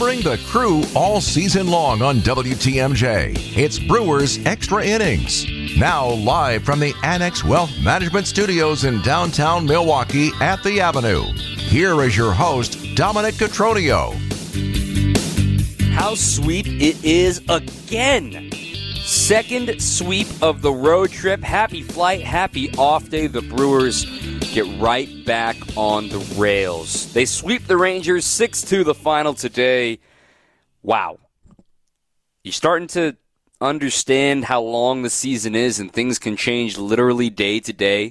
Covering the Crew all season long on WTMJ, it's Brewers Extra Innings. Now live from the Annex Wealth Management Studios in downtown Milwaukee at the Avenue. Here is your host, Dominic Cotroneo. How sweet it is again. Second sweep of the road trip. Happy flight, happy off day. The Brewers get right back on the rails. They sweep the Rangers 6-2 the final today. Wow. You're starting to understand how long the season is and things can change literally day to day.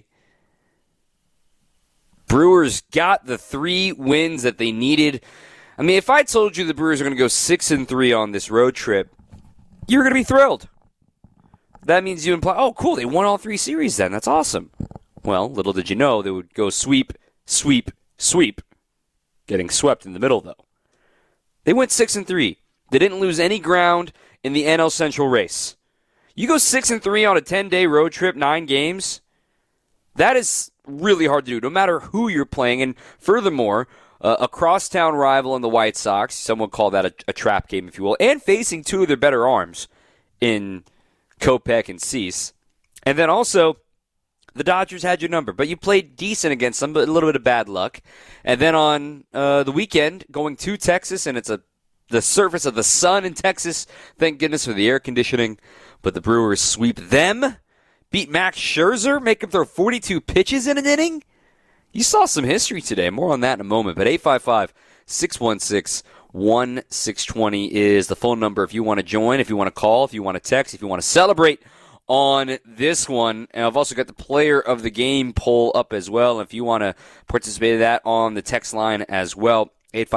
Brewers got the 3 wins that they needed. I mean, if I told you the Brewers are going to go 6-3 on this road trip, you're going to be thrilled. That means you imply, oh, cool, they won all 3 series then. That's awesome. Well, little did you know they would go sweep, sweep, sweep. Getting swept in the middle, though. They went 6-3. They didn't lose any ground in the NL Central race. You go 6-3 on a 10-day road trip, 9 games. That is really hard to do, no matter who you're playing. And furthermore, a crosstown rival in the White Sox, some would call that a trap game, if you will, and facing 2 of their better arms in Kopech and Cease. And then also, the Dodgers had your number, but you played decent against them, but a little bit of bad luck. And then on the weekend, going to Texas, and it's the surface of the sun in Texas. Thank goodness for the air conditioning. But the Brewers sweep them, beat Max Scherzer, make him throw 42 pitches in an inning. You saw some history today. More on that in a moment. But 855-616-1620 is the phone number if you want to join, if you want to call, if you want to text, if you want to celebrate on this one. And I've also got the player of the game poll up as well. If you want to participate in that on the text line as well,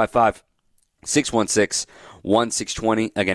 855-616-1620. Again,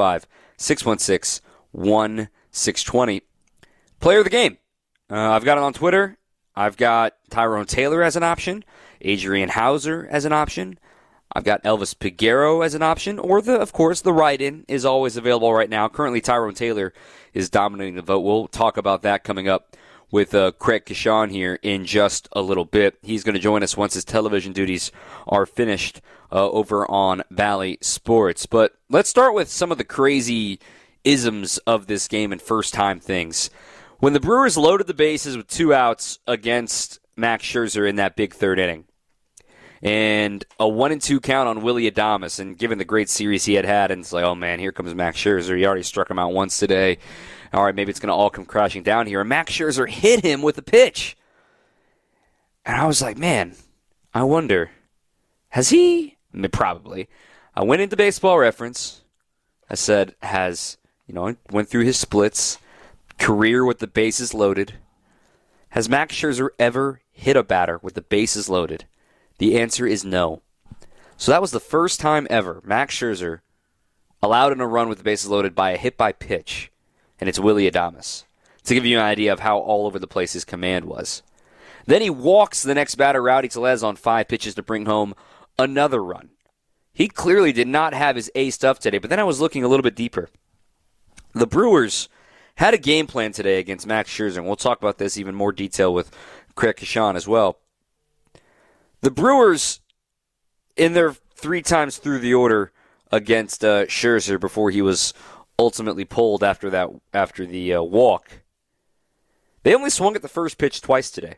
855-616-1620. Player of the game. I've got it on Twitter. I've got Tyrone Taylor as an option, Adrian Hauser as an option. I've got Elvis Peguero as an option, or of course, the write-in is always available right now. Currently, Tyrone Taylor is dominating the vote. We'll talk about that coming up with Craig Kashan here in just a little bit. He's going to join us once his television duties are finished over on Valley Sports. But let's start with some of the crazy isms of this game and first-time things. When the Brewers loaded the bases with 2 outs against Max Scherzer in that big third inning, and a 1-2 count on Willy Adames, and given the great series he had, and it's like, oh man, here comes Max Scherzer. He already struck him out once today. All right, maybe it's going to all come crashing down here. And Max Scherzer hit him with a pitch. And I was like, man, I wonder, has he? I mean, probably. I went into Baseball Reference. I said, went through his splits. Career with the bases loaded. Has Max Scherzer ever hit a batter with the bases loaded? The answer is no. So that was the first time ever Max Scherzer allowed in a run with the bases loaded by a hit by pitch, and it's Willy Adames. To give you an idea of how all over the place his command was. Then he walks the next batter, Rowdy Tellez, on 5 pitches to bring home another run. He clearly did not have his A stuff today, but then I was looking a little bit deeper. The Brewers had a game plan today against Max Scherzer, and we'll talk about this even more detail with Craig Kashan as well. The Brewers, in their 3 times through the order against Scherzer before he was ultimately pulled after the walk, they only swung at the first pitch twice today.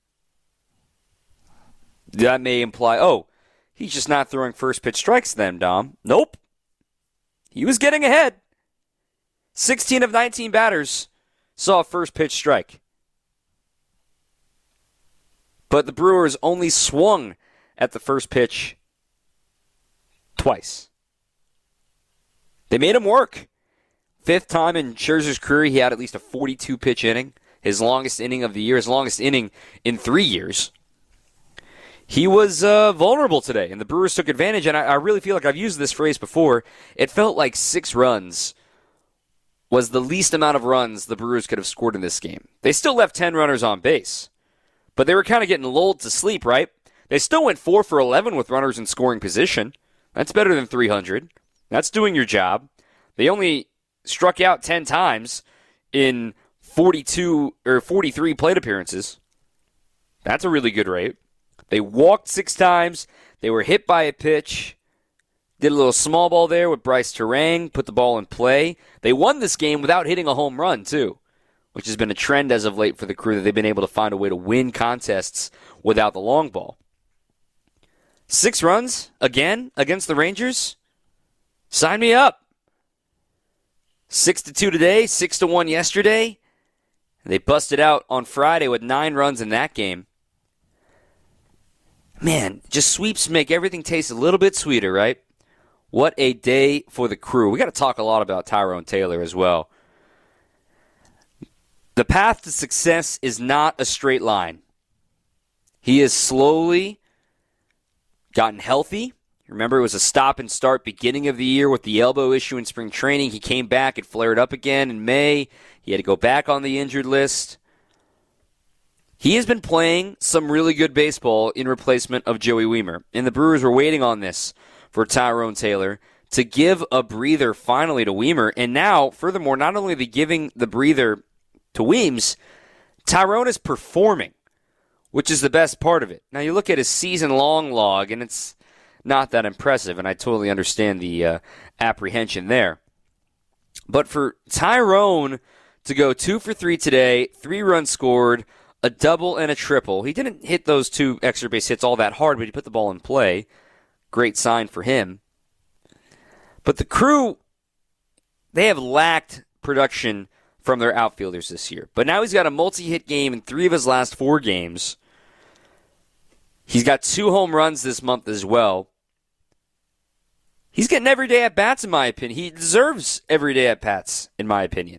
That may imply, oh, he's just not throwing first pitch strikes then, Dom. Nope. He was getting ahead. 16 of 19 batters saw a first pitch strike. But the Brewers only swung at the first pitch twice. They made him work. 5th time in Scherzer's career, he had at least a 42-pitch inning. His longest inning of the year, his longest inning in 3 years. He was vulnerable today, and the Brewers took advantage. And I really feel like I've used this phrase before. It felt like 6 runs was the least amount of runs the Brewers could have scored in this game. They still left 10 runners on base, but they were kind of getting lulled to sleep, right? They still went 4 for 11 with runners in scoring position. That's better than 300. That's doing your job. They only struck out 10 times in 42 or 43 plate appearances. That's a really good rate. They walked 6 times. They were hit by a pitch. Did a little small ball there with Bryce Terang, put the ball in play. They won this game without hitting a home run, too, which has been a trend as of late for the Crew, that they've been able to find a way to win contests without the long ball. 6 runs, again, against the Rangers? Sign me up. 6-2 today, 6-1 yesterday. They busted out on Friday with 9 runs in that game. Man, just sweeps make everything taste a little bit sweeter, right? What a day for the Crew. We got to talk a lot about Tyrone Taylor as well. The path to success is not a straight line. He has slowly gotten healthy. Remember, it was a stop and start beginning of the year with the elbow issue in spring training. He came back. It flared up again in May. He had to go back on the injured list. He has been playing some really good baseball in replacement of Joey Wiemer. And the Brewers were waiting on this for Tyrone Taylor to give a breather finally to Wiemer. And now, furthermore, not only are they giving the breather to Weems, Tyrone is performing, which is the best part of it. Now, you look at his season-long log, and it's not that impressive, and I totally understand the apprehension there. But for Tyrone to go 2 for 3 today, 3 runs scored, a double and a triple. He didn't hit those 2 extra base hits all that hard, but he put the ball in play. Great sign for him. But the Crew, they have lacked production from their outfielders this year. But now he's got a multi-hit game in 3 of his last 4 games. He's got 2 home runs this month as well. He's getting everyday at-bats, in my opinion. He deserves everyday at-bats, in my opinion.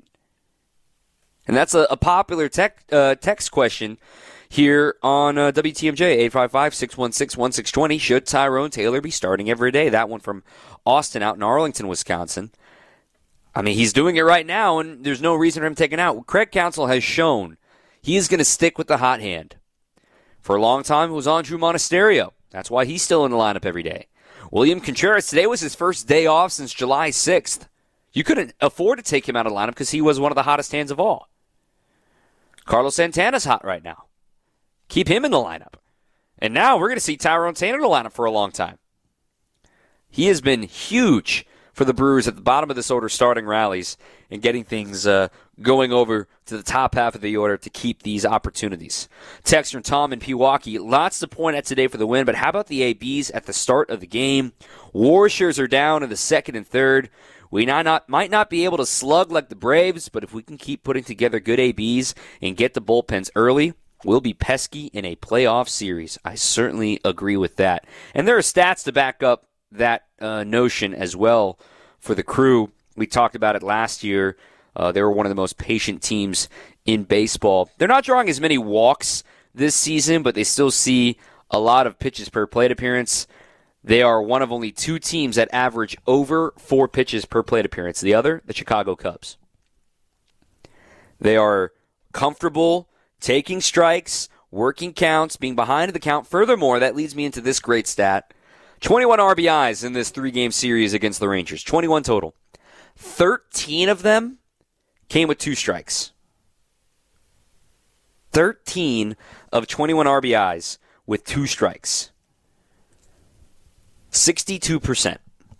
And that's a popular text question here on WTMJ, 855-616-1620. Should Tyrone Taylor be starting every day? That one from Austin out in Arlington, Wisconsin. I mean, he's doing it right now, and there's no reason for him taking out. Craig Counsell has shown he is going to stick with the hot hand. For a long time, it was Andrew Monasterio. That's why he's still in the lineup every day. William Contreras, today was his first day off since July 6th. You couldn't afford to take him out of the lineup because he was one of the hottest hands of all. Carlos Santana's hot right now. Keep him in the lineup. And now we're going to see Tyrone Taylor in the lineup for a long time. He has been huge for the Brewers at the bottom of this order, starting rallies and getting things going over to the top half of the order to keep these opportunities. Texter Tom in Pewaukee, lots to point at today for the win, but how about the ABs at the start of the game? Warriors are down in the second and third. We might not be able to slug like the Braves, but if we can keep putting together good ABs and get the bullpens early, we'll be pesky in a playoff series. I certainly agree with that. And there are stats to back up that notion as well for the Crew. We talked about it last year. They were one of the most patient teams in baseball. They're not drawing as many walks this season, but they still see a lot of pitches per plate appearance. They are one of only 2 teams that average over 4 pitches per plate appearance. The other, the Chicago Cubs. They are comfortable taking strikes, working counts, being behind the count. Furthermore, that leads me into this great stat. 21 RBIs in this 3-game series against the Rangers. 21 total. 13 of them came with 2 strikes. 13 of 21 RBIs with 2 strikes. 62%.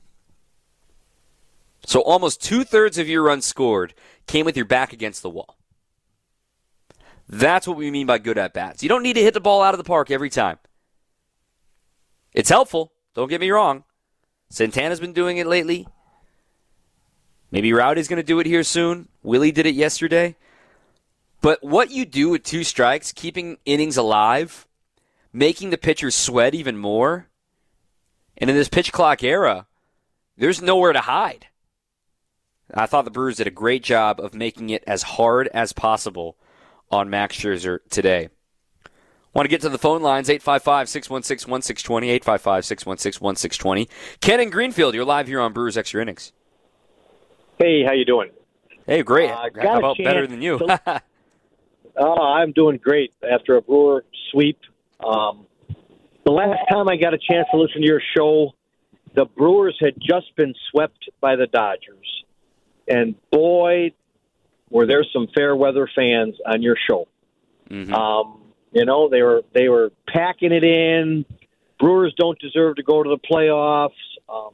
So almost 2/3 of your runs scored came with your back against the wall. That's what we mean by good at-bats. You don't need to hit the ball out of the park every time. It's helpful. Don't get me wrong. Santana's been doing it lately. Maybe Rowdy's going to do it here soon. Willie did it yesterday. But what you do with 2 strikes, keeping innings alive, making the pitcher sweat even more, and in this pitch clock era, there's nowhere to hide. I thought the Brewers did a great job of making it as hard as possible on Max Scherzer today. Want to get to the phone lines, 855-616-1620, 855-616-1620. Ken in Greenfield, you're live here on Brewers Extra Innings. Hey, how you doing? Hey, great. How about better than you? I'm doing great after a Brewer sweep. The last time I got a chance to listen to your show, the Brewers had just been swept by the Dodgers. And boy, were there some fair weather fans on your show. Mm-hmm. They were packing it in. Brewers don't deserve to go to the playoffs.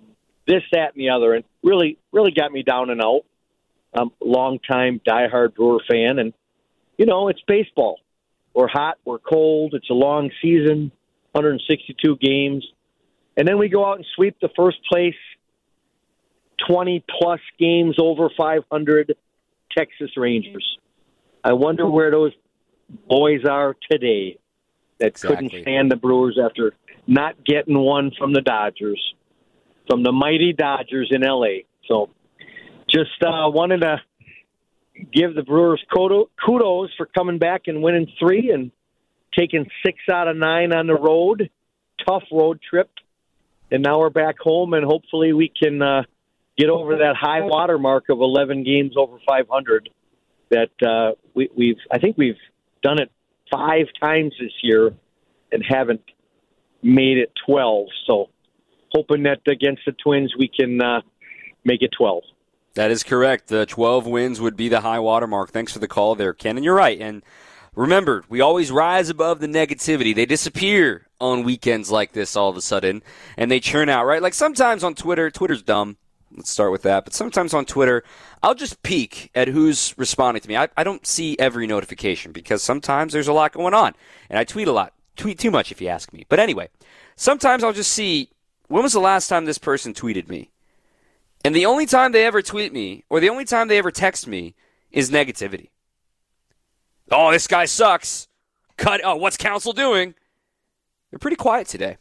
this, that, and the other, and really got me down and out. I'm a long-time diehard Brewer fan, and, it's baseball. We're hot, we're cold, it's a long season, 162 games, and then we go out and sweep the first place 20-plus games over 500 Texas Rangers. I wonder where those boys are today that couldn't stand the Brewers after not getting one from the Dodgers, from the mighty Dodgers in L.A. So just wanted to give the Brewers kudos for coming back and winning 3 and taking 6 out of 9 on the road. Tough road trip. And now we're back home, and hopefully we can get over that high water mark of 11 games over 500 that I think we've done it 5 times this year and haven't made it 12. So hoping that against the Twins we can make it 12. That is correct. The 12 wins would be the high water mark. Thanks for the call there, Ken. And you're right. And remember, we always rise above the negativity. They disappear on weekends like this all of a sudden, and they churn out, right? Like sometimes on Twitter's dumb. Let's start with that. But sometimes on Twitter, I'll just peek at who's responding to me. I don't see every notification because sometimes there's a lot going on. And I tweet a lot. Tweet too much if you ask me. But anyway, sometimes I'll just see, when was the last time this person tweeted me? And the only time they ever tweet me, or the only time they ever text me, is negativity. Oh, this guy sucks. What's Counsell doing? They're pretty quiet today.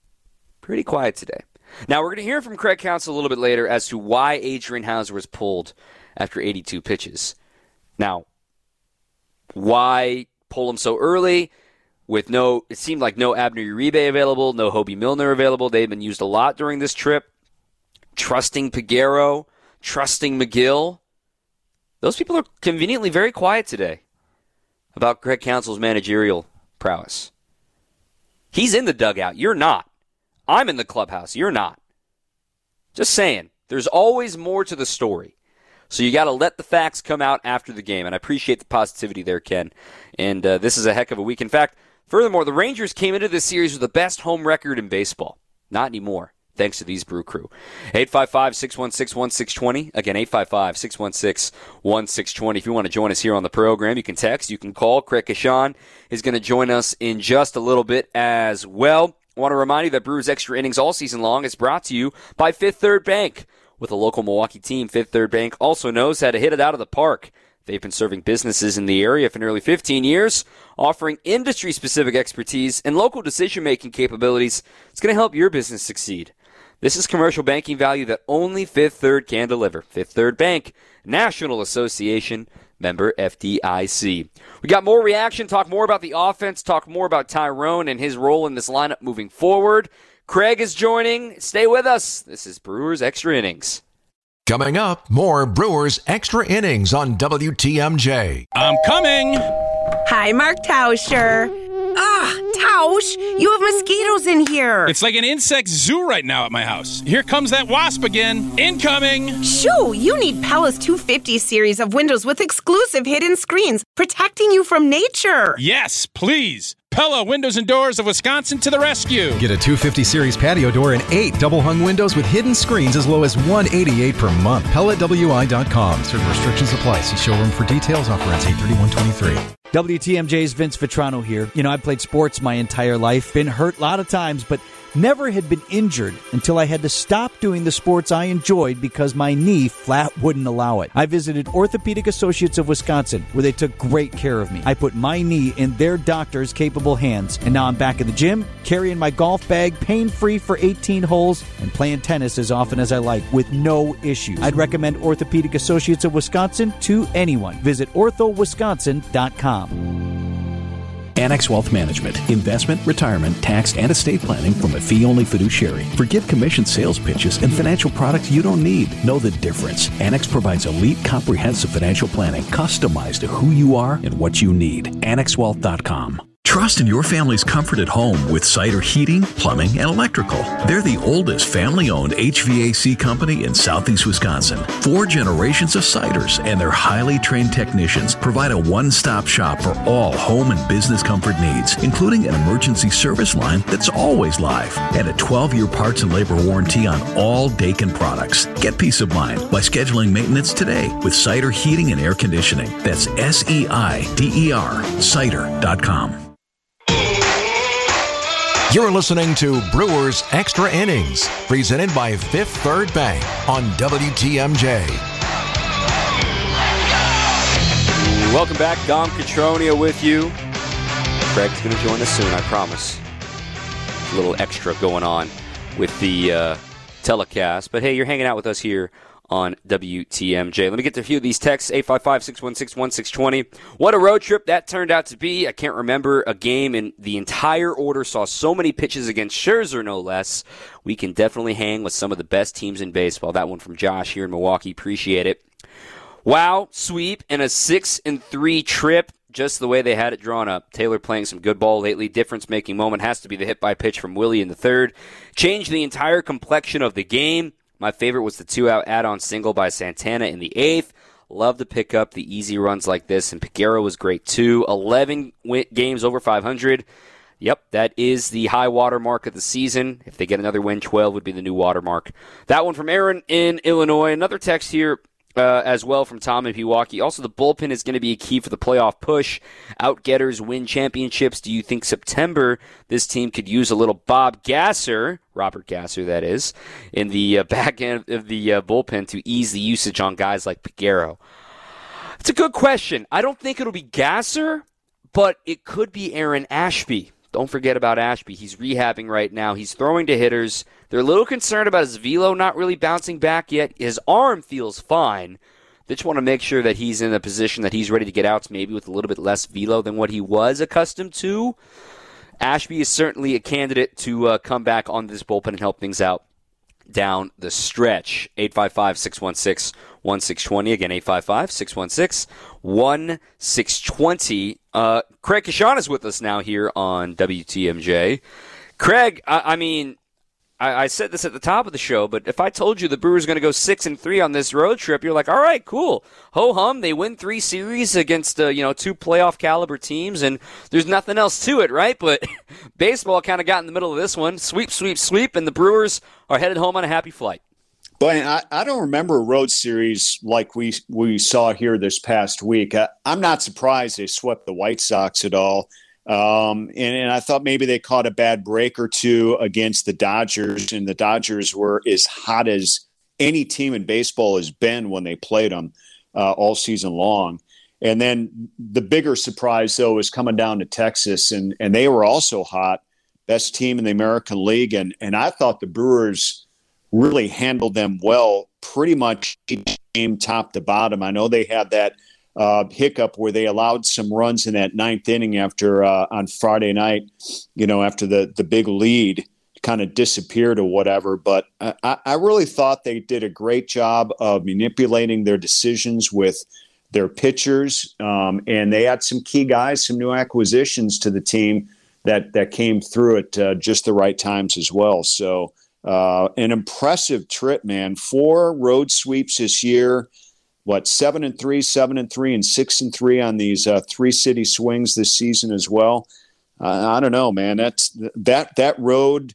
Now, we're going to hear from Craig Counsell a little bit later as to why Adrian Houser was pulled after 82 pitches. Now, why pull him so early with it seemed like no Abner Uribe available, no Hobie Milner available. They've been used a lot during this trip. Trusting Peguero, trusting McGill. Those people are conveniently very quiet today about Craig Counsell's managerial prowess. He's in the dugout. You're not. I'm in the clubhouse. You're not. Just saying. There's always more to the story. So you got to let the facts come out after the game. And I appreciate the positivity there, Ken. And this is a heck of a week. In fact, furthermore, the Rangers came into this series with the best home record in baseball. Not anymore. Thanks to these Brew Crew. 855-616-1620. Again, 855-616-1620. If you want to join us here on the program, you can text, you can call. Craig Kashan is going to join us in just a little bit as well. I want to remind you that Brewers Extra Innings all season long is brought to you by Fifth Third Bank. With a local Milwaukee team, Fifth Third Bank also knows how to hit it out of the park. They've been serving businesses in the area for nearly 15 years, offering industry-specific expertise and local decision-making capabilities. It's going to help your business succeed. This is commercial banking value that only Fifth Third can deliver. Fifth Third Bank, National Association, member FDIC. We got more reaction, talk more about the offense, talk more about Tyrone and his role in this lineup moving forward. Craig is joining. Stay with us. This is Brewers Extra Innings. Coming up, more Brewers Extra Innings on WTMJ. I'm coming. Hi, Mark Tauscher. Tausch, you have mosquitoes in here. It's like an insect zoo right now at my house. Here comes that wasp again. Incoming. Shoo, you need Pella's 250 series of windows with exclusive hidden screens, protecting you from nature. Yes, please. Pella Windows and Doors of Wisconsin to the rescue. Get a 250 series patio door and 8 double-hung windows with hidden screens as low as $188 per month. PellaWI.com. Certain restrictions apply. See showroom for details. Offer ends 8/31/23. WTMJ's Vince Vitrano here. I've played sports my entire life, been hurt a lot of times, but never had been injured until I had to stop doing the sports I enjoyed because my knee flat wouldn't allow it. I visited Orthopedic Associates of Wisconsin, where they took great care of me. I put my knee in their doctors' capable hands, and now I'm back in the gym, carrying my golf bag, pain-free for 18 holes, and playing tennis as often as I like with no issues. I'd recommend Orthopedic Associates of Wisconsin to anyone. Visit orthowisconsin.com. Annex Wealth Management. Investment, retirement, tax, and estate planning from a fee-only fiduciary. Forget commission sales pitches and financial products you don't need. Know the difference. Annex provides elite, comprehensive financial planning customized to who you are and what you need. AnnexWealth.com. Trust in your family's comfort at home with Cider Heating, Plumbing, and Electrical. They're the oldest family-owned HVAC company in southeast Wisconsin. 4 generations of Ciders and their highly trained technicians provide a one-stop shop for all home and business comfort needs, including an emergency service line that's always live and a 12-year parts and labor warranty on all Daikin products. Get peace of mind by scheduling maintenance today with Cider Heating and Air Conditioning. That's SEIDER, cider.com. You're listening to Brewers Extra Innings, presented by Fifth Third Bank on WTMJ. Welcome back. Dom Cotroneo with you. Craig's going to join us soon, I promise. A little extra going on with the telecast. But hey, you're hanging out with us here on WTMJ. Let me get to a few of these texts. 855-616-1620. What a road trip that turned out to be. I can't remember a game in the entire order saw so many pitches against Scherzer, no less. We can definitely hang with some of the best teams in baseball. That one from Josh here in Milwaukee. Appreciate it. Wow, sweep and a 6-3 trip. Just the way they had it drawn up. Taylor playing some good ball lately. Difference-making moment has to be the hit-by-pitch from Willie in the third. Changed the entire complexion of the game. My favorite was the 2-out add-on single by Santana in the 8th. Love to pick up the easy runs like this, and Peguero was great too. 11 games over 500. Yep, that is the high water mark of the season. If they get another win, 12 would be the new water mark. That one from Aaron in Illinois. Another text here as well from Tom in Pewaukee. Also, the bullpen is going to be a key for the playoff push. Outgetters win championships. Do you think September this team could use a little Bob Gasser, Robert Gasser that is, in the back end of the bullpen to ease the usage on guys like Peguero? It's a good question. I don't think it'll be Gasser, but it could be Aaron Ashby. Don't forget about Ashby. He's rehabbing right now. He's throwing to hitters. They're a little concerned about his velo not really bouncing back yet. His arm feels fine. They just want to make sure that he's in a position that he's ready to get outs, maybe with a little bit less velo than what he was accustomed to. Ashby is certainly a candidate to come back on this bullpen and help things out down the stretch. 855-616-1620. Again, 855-616-1620. Craig Kashan is with us now here on WTMJ. Craig, I said this at the top of the show, but if I told you the Brewers are going to go 6-3 on this road trip, you're like, all right, cool. Ho-hum, they win 3 series against 2 playoff caliber teams, and there's nothing else to it, right? But baseball kind of got in the middle of this one. Sweep, sweep, sweep, and the Brewers are headed home on a happy flight. But I don't remember a road series like we saw here this past week. I'm not surprised they swept the White Sox at all. And I thought maybe they caught a bad break or two against the Dodgers, and the Dodgers were as hot as any team in baseball has been when they played them all season long. And then the bigger surprise, though, is coming down to Texas, and they were also hot, best team in the American League. And I thought the Brewers really handled them well, pretty much each game top to bottom. I know they had that hiccup where they allowed some runs in that 9th inning after on Friday night, after the big lead kind of disappeared or whatever. But I really thought they did a great job of manipulating their decisions with their pitchers, and they had some key guys, some new acquisitions to the team that came through at just the right times as well. So an impressive trip, man. 4 road sweeps this year. 7-3, 7-3, and 6-3 on these 3-city swings this season as well. I don't know, man. That road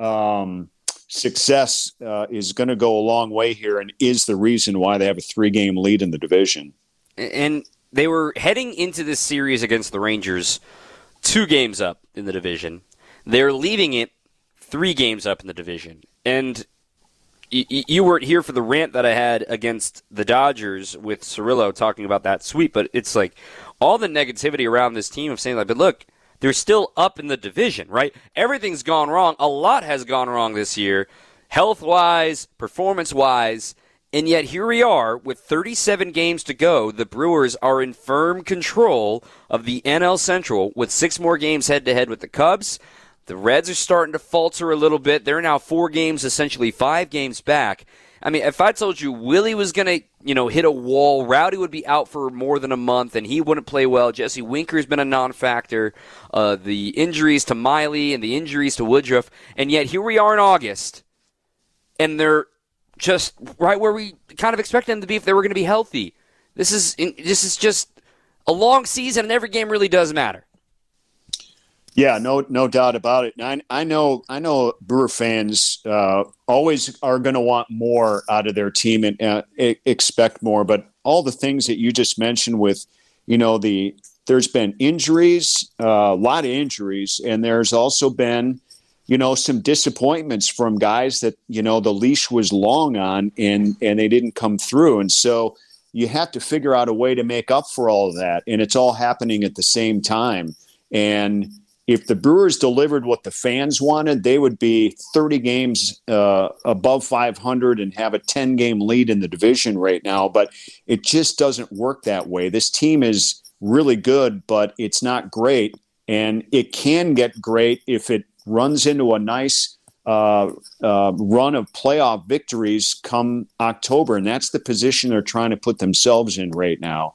success is going to go a long way here, and is the reason why they have a 3-game lead in the division. And they were heading into this series against the Rangers 2 games up in the division. They're leaving it 3 games up in the division. And you weren't here for the rant that I had against the Dodgers with Cirillo talking about that sweep, but it's like all the negativity around this team of saying, like, but look, they're still up in the division, right? Everything's gone wrong. A lot has gone wrong this year, health-wise, performance-wise, and yet here we are with 37 games to go. The Brewers are in firm control of the NL Central with 6 more games head-to-head with the Cubs. The Reds are starting to falter a little bit. They're now 4 games, essentially 5 games back. I mean, if I told you Willie was going to, hit a wall, Rowdy would be out for more than a month, and he wouldn't play well. Jesse Winker's been a non-factor. The injuries to Miley and the injuries to Woodruff, and yet here we are in August, and they're just right where we kind of expected them to be if they were going to be healthy. This is just a long season, and every game really does matter. Yeah, no doubt about it. And I know Brewer fans always are going to want more out of their team and expect more. But all the things that you just mentioned with, there's been injuries, a lot of injuries, and there's also been, some disappointments from guys that, the leash was long on and they didn't come through. And so you have to figure out a way to make up for all of that. And it's all happening at the same time. And if the Brewers delivered what the fans wanted, they would be 30 games above 500 and have a 10-game lead in the division right now. But it just doesn't work that way. This team is really good, but it's not great. And it can get great if it runs into a nice run of playoff victories come October. And that's the position they're trying to put themselves in right now.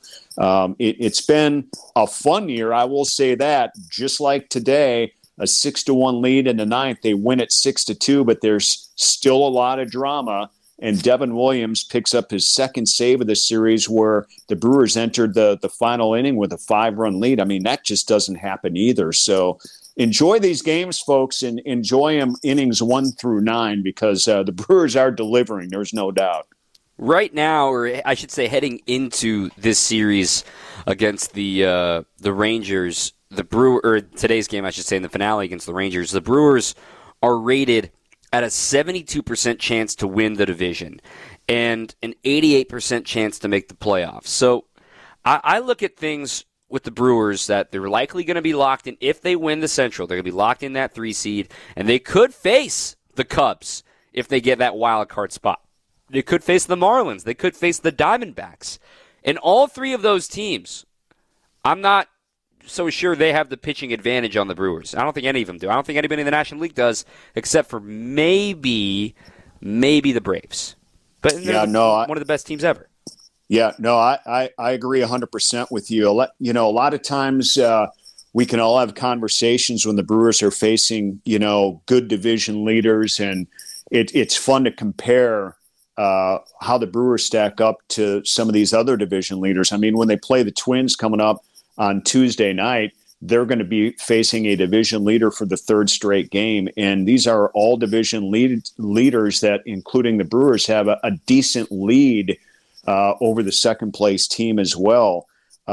It's been a fun year, I will say that. Just like today, a 6-1 lead in the ninth. They win at 6-2, but there's still a lot of drama. And Devin Williams picks up his second save of the series where the Brewers entered the final inning with a 5-run lead. I mean, that just doesn't happen either. So enjoy these games, folks, and enjoy them innings 1 through 9 because the Brewers are delivering. There's no doubt. Right now, or I should say heading into this series against the Rangers, today's game, I should say, in the finale against the Rangers, the Brewers are rated at a 72% chance to win the division and an 88% chance to make the playoffs. So I look at things with the Brewers that they're likely going to be locked in. If they win the Central, they're going to be locked in that 3 seed, and they could face the Cubs if they get that wild card spot. They could face the Marlins. They could face the Diamondbacks. And all three of those teams, I'm not so sure they have the pitching advantage on the Brewers. I don't think any of them do. I don't think anybody in the National League does, except for maybe the Braves. But one of the best teams ever. Yeah, no, I agree 100% with you. A lot of times we can all have conversations when the Brewers are facing, good division leaders, and it's fun to compare how the Brewers stack up to some of these other division leaders. I mean, when they play the Twins coming up on Tuesday night, they're going to be facing a division leader for the third straight game. And these are all division leaders that, including the Brewers, have a decent lead over the second place team as well.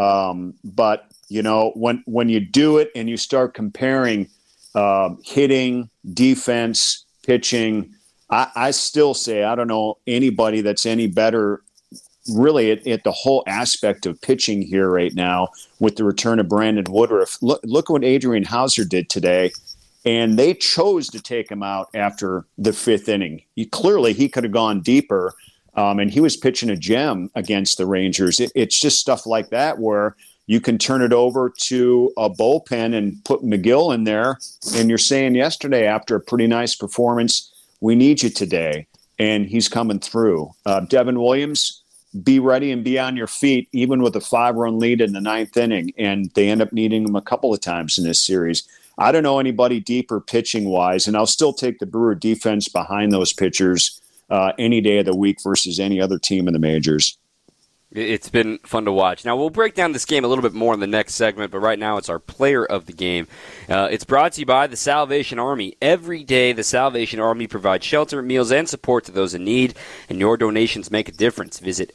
But, when you do it and you start comparing hitting, defense, pitching, I still say I don't know anybody that's any better really at the whole aspect of pitching here right now with the return of Brandon Woodruff. Look what Adrian Hauser did today, and they chose to take him out after the 5th inning. He could have gone deeper, and he was pitching a gem against the Rangers. It's just stuff like that where you can turn it over to a bullpen and put McGill in there, and you're saying yesterday after a pretty nice performance, we need you today, and he's coming through. Devin Williams, be ready and be on your feet, even with a 5-run lead in the 9th inning, and they end up needing him a couple of times in this series. I don't know anybody deeper pitching-wise, and I'll still take the Brewer defense behind those pitchers any day of the week versus any other team in the majors. It's been fun to watch. Now, we'll break down this game a little bit more in the next segment, but right now it's our player of the game. It's brought to you by the Salvation Army. Every day, the Salvation Army provides shelter, meals, and support to those in need, and your donations make a difference. Visit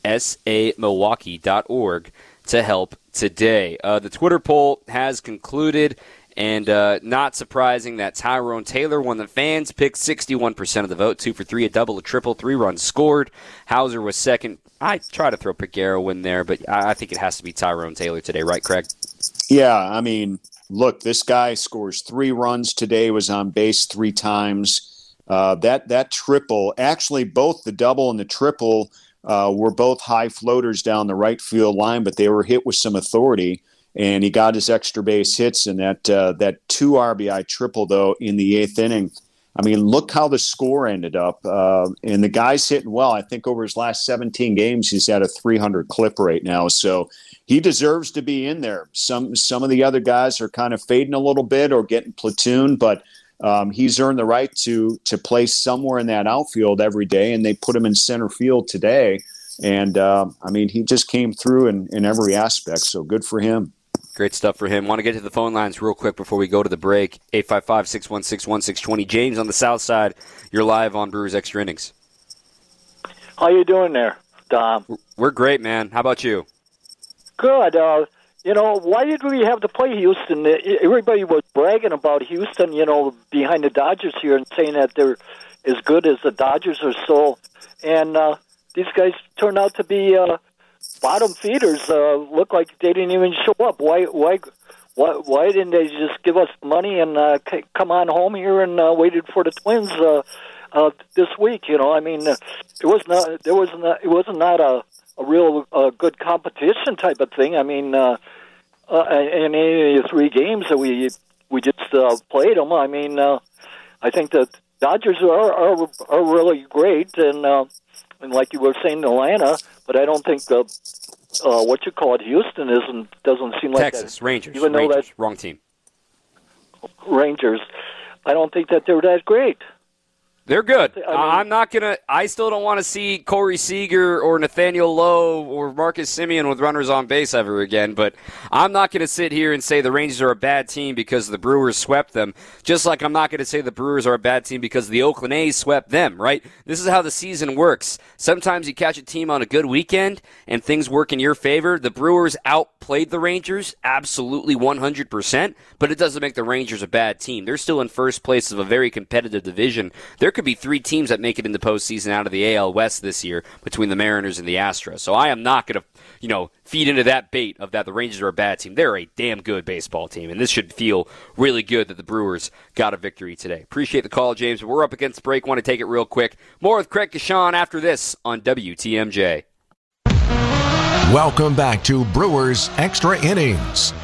samilwaukee.org to help today. The Twitter poll has concluded, and not surprising that Tyrone Taylor won the fans' pick, 61% of the vote, 2 for 3, a double, a triple, 3 runs scored. Hauser was second. I try to throw Piguero in there, but I think it has to be Tyrone Taylor today, right, Craig? Yeah, I mean, look, this guy scores 3 runs today, was on base 3 times. That triple, actually both the double and the triple were both high floaters down the right field line, but they were hit with some authority, and he got his extra base hits in that 2 RBI triple, though, in the 8th inning. I mean, look how the score ended up. And the guy's hitting well. I think over his last 17 games, he's at a 300 clip right now. So he deserves to be in there. Some of the other guys are kind of fading a little bit or getting platooned, but he's earned the right to play somewhere in that outfield every day, and they put him in center field today. And, I mean, he just came through in every aspect, so good for him. Great stuff for him. Want to get to the phone lines real quick before we go to the break. 855-616-1620. James on the south side. You're live on Brewers Extra Innings. How you doing there, Dom? We're great, man. How about you? Good. Why did we have to play Houston? Everybody was bragging about Houston, behind the Dodgers here and saying that they're as good as the Dodgers or so. And these guys turned out to be bottom feeders. Look like they didn't even show up. Why didn't they just give us money and come on home here and waited for the Twins this week? I mean, it wasn't a real good competition type of thing. I mean, in any of the 3 games that we just played them, I mean, I think the Dodgers are really great, and like you were saying, Atlanta, but I don't think Houston doesn't seem like Texas that. Rangers. Even Rangers, though that's wrong team. Rangers, I don't think that they're that great. They're good. I still don't want to see Corey Seager or Nathaniel Lowe or Marcus Semien with runners on base ever again, but I'm not going to sit here and say the Rangers are a bad team because the Brewers swept them, just like I'm not going to say the Brewers are a bad team because the Oakland A's swept them, right? This is how the season works. Sometimes you catch a team on a good weekend and things work in your favor. The Brewers outplayed the Rangers, absolutely 100%, but it doesn't make the Rangers a bad team. They're still in first place of a very competitive division. There could be 3 teams that make it in the postseason out of the AL West this year between the Mariners and the Astros. So I am not going to, feed into that bait of that the Rangers are a bad team. They're a damn good baseball team, and this should feel really good that the Brewers got a victory today. Appreciate the call, James. We're up against the break. Want to take it real quick. More with Craig Kashan after this on WTMJ. Welcome back to Brewers Extra Innings.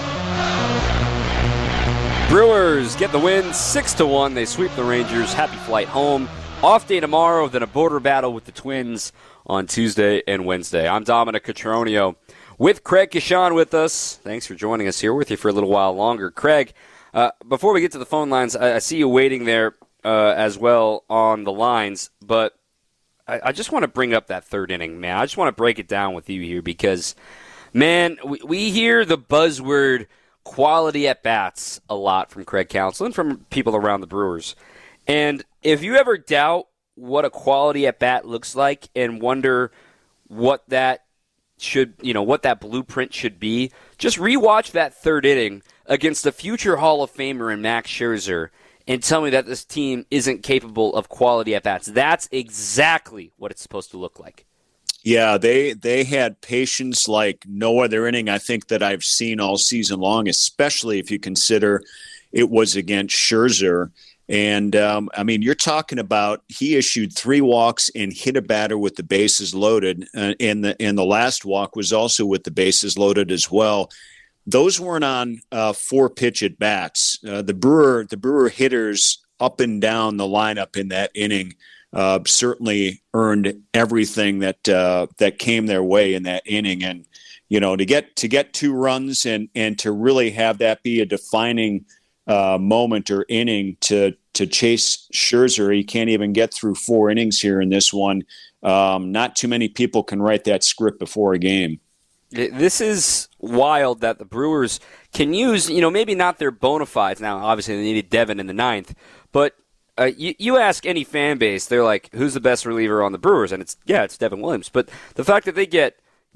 Brewers get the win 6-1. They sweep the Rangers. Happy flight home. Off day tomorrow, then a border battle with the Twins on Tuesday and Wednesday. I'm Dominic Cotroneo with Craig Kashan with us. Thanks for joining us here with you for a little while longer. Craig, before we get to the phone lines, I see you waiting there as well on the lines, but I just want to bring up that third inning, man. I just want to break it down with you here because, man, we hear the buzzword quality at-bats a lot from Craig Counsell and from people around the Brewers. And if you ever doubt what a quality at-bat looks like and wonder what that what that blueprint should be, just rewatch that third inning against the future Hall of Famer in Max Scherzer and tell me that this team isn't capable of quality at-bats. That's exactly what it's supposed to look like. Yeah, they had patience like no other inning I think that I've seen all season long, especially if you consider it was against Scherzer. And, you're talking about he issued 3 walks and hit a batter with the bases loaded. And the last walk was also with the bases loaded as well. Those weren't on 4-pitch at bats. The Brewer hitters up and down the lineup in that inning certainly earned everything that came their way in that inning. And, to get 2 runs and to really have that be a defining moment or inning to chase Scherzer. He can't even get through 4 innings here in this one. Not too many people can write that script before a game. This is wild that the Brewers can use, maybe not their bona fides. Now, obviously, they needed Devin in the 9th, but you ask any fan base, they're like, who's the best reliever on the Brewers? And it's Devin Williams. But the fact that they get,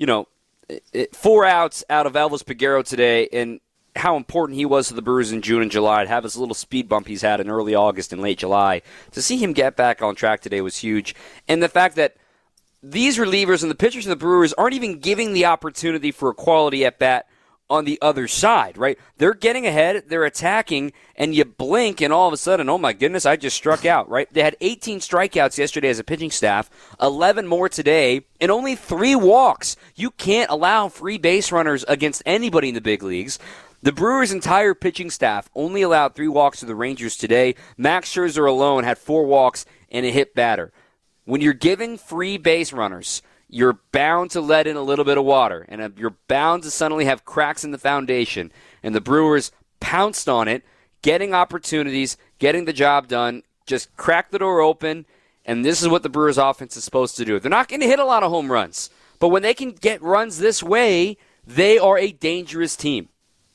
4 outs out of Elvis Peguero today and how important he was to the Brewers in June and July, to have his little speed bump he's had in early August and late July, to see him get back on track today was huge. And the fact that these relievers and the pitchers of the Brewers aren't even giving the opportunity for a quality at-bat on the other side, right? They're getting ahead, they're attacking, and you blink, and all of a sudden, oh my goodness, I just struck out, right? They had 18 strikeouts yesterday as a pitching staff, 11 more today, and only 3 walks. You can't allow free base runners against anybody in the big leagues. The Brewers' entire pitching staff only allowed 3 walks to the Rangers today. Max Scherzer alone had 4 walks and a hit batter. When you're giving free base runners, you're bound to let in a little bit of water, and you're bound to suddenly have cracks in the foundation. And the Brewers pounced on it, getting opportunities, getting the job done, just cracked the door open, and this is what the Brewers' offense is supposed to do. They're not going to hit a lot of home runs, but when they can get runs this way, they are a dangerous team.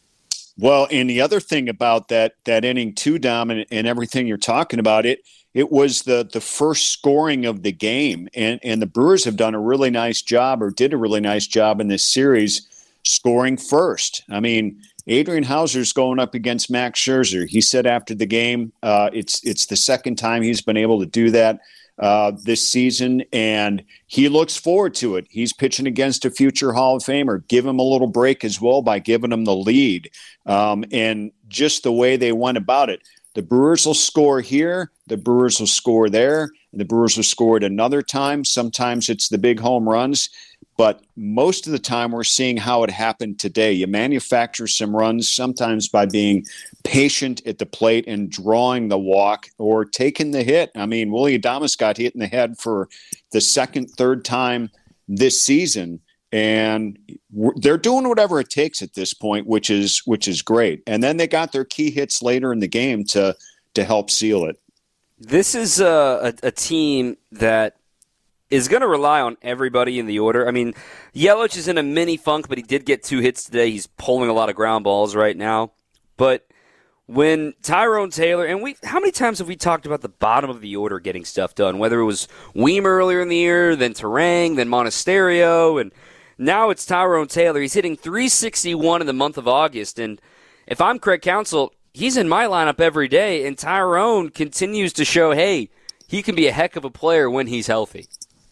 Well, and the other thing about that inning two, Dom, and everything you're talking about, it was the first scoring of the game, and the Brewers have done a really nice job, or did a really nice job in this series, scoring first. I mean, Adrian Houser's going up against Max Scherzer. He said after the game, it's the second time he's been able to do that this season, and he looks forward to it. He's pitching against a future Hall of Famer. Give him a little break as well by giving him the lead. And just the way they went about it. The Brewers will score here, the Brewers will score there, and the Brewers will score at another time. Sometimes it's the big home runs, but most of the time we're seeing how it happened today. You manufacture some runs, sometimes by being patient at the plate and drawing the walk or taking the hit. I mean, Willy Adames got hit in the head for the second, third time this season, and they're doing whatever it takes at this point, which is great. And then they got their key hits later in the game to help seal it. This is a team that is going to rely on everybody in the order. I mean, Yelich is in a mini funk, but he did get 2 hits today. He's pulling a lot of ground balls right now. But when Tyrone Taylor, and how many times have we talked about the bottom of the order getting stuff done, whether it was Weimer earlier in the year, then Terang, then Monasterio, and now it's Tyrone Taylor. He's hitting .361 in the month of August, and if I'm Craig Counsell, he's in my lineup every day, and Tyrone continues to show, hey, he can be a heck of a player when he's healthy.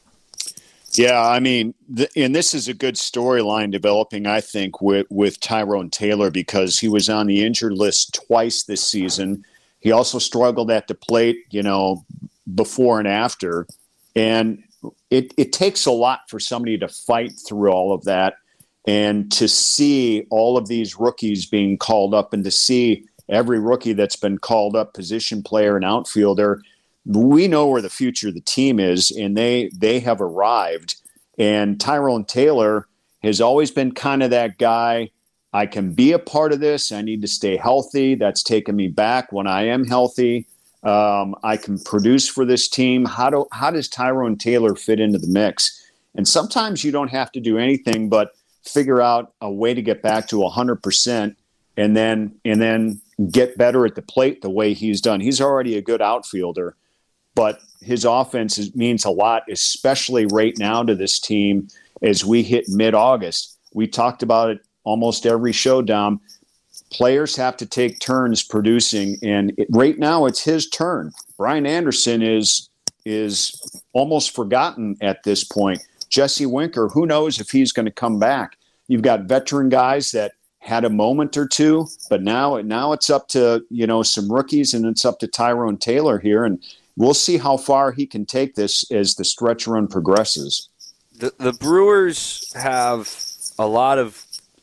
Yeah, I mean, and this is a good storyline developing, I think, with Tyrone Taylor, because he was on the injured list twice this season. He also struggled at the plate, before and after. And it takes a lot for somebody to fight through all of that, and to see all of these rookies being called up, and to see every rookie that's been called up, position player and outfielder. We know where the future of the team is, and they have arrived. And Tyrone Taylor has always been kind of that guy. I can be a part of this. I need to stay healthy. That's taken me back when I am healthy. I can produce for this team. How does Tyrone Taylor fit into the mix? And sometimes you don't have to do anything but figure out a way to get back to 100%, and then get better at the plate the way he's done. He's already a good outfielder, but his offense means a lot, especially right now to this team as we hit mid-August. We talked about it almost every show, Dom. Players have to take turns producing, and right now it's his turn. Brian Anderson is almost forgotten at this point. Jesse Winker, who knows if he's going to come back. You've got veteran guys that had a moment or two, but now it's up to some rookies, and it's up to Tyrone Taylor here, and we'll see how far he can take this as the stretch run progresses. The Brewers have a lot of,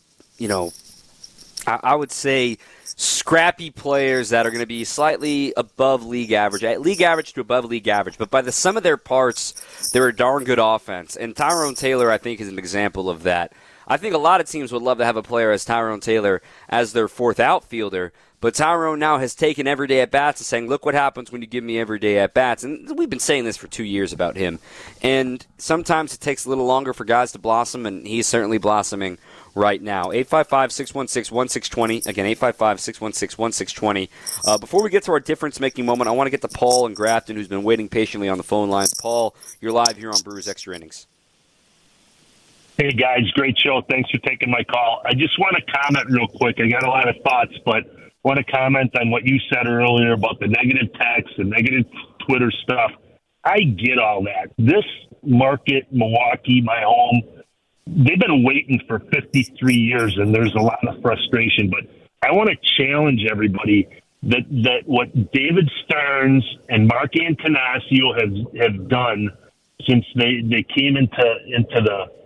I would say, scrappy players that are going to be slightly above league average to above league average. But by the sum of their parts, they're a darn good offense. And Tyrone Taylor, I think, is an example of that. I think a lot of teams would love to have a player as Tyrone Taylor as their fourth outfielder. But Tyrone now has taken everyday at-bats and saying, look what happens when you give me everyday at-bats. And we've been saying this for 2 years about him. And sometimes it takes a little longer for guys to blossom, and he's certainly blossoming right now. 855-616-1620. Again, 855-616-1620. Before we get to our difference-making moment, I want to get to Paul in Grafton, who's been waiting patiently on the phone line. Paul, you're live here on Brewers Extra Innings. Hey, guys. Great show. Thanks for taking my call. I just want to comment real quick. I got a lot of thoughts, but want to comment on what you said earlier about the negative text and negative Twitter stuff. I get all that. This market, Milwaukee, my home, they've been waiting for 53 years, and there's a lot of frustration. But I want to challenge everybody that what David Stearns and Mark Antanasio have done since they came into